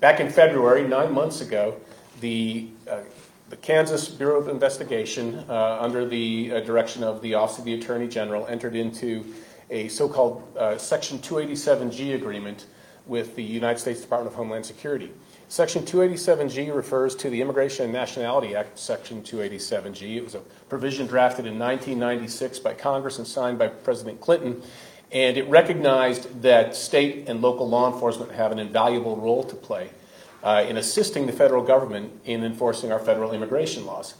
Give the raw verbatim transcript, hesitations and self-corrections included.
back in February, nine months ago, the, uh, the Kansas Bureau of Investigation, uh, under the uh, direction of the Office of the Attorney General, entered into a so-called uh, Section two eighty-seven G agreement with the United States Department of Homeland Security. Section two eighty-seven G refers to the Immigration and Nationality Act, Section two eighty-seven G. It was a provision drafted in nineteen ninety-six by Congress and signed by President Clinton, and it recognized that state and local law enforcement have an invaluable role to play uh, in assisting the federal government in enforcing our federal immigration laws.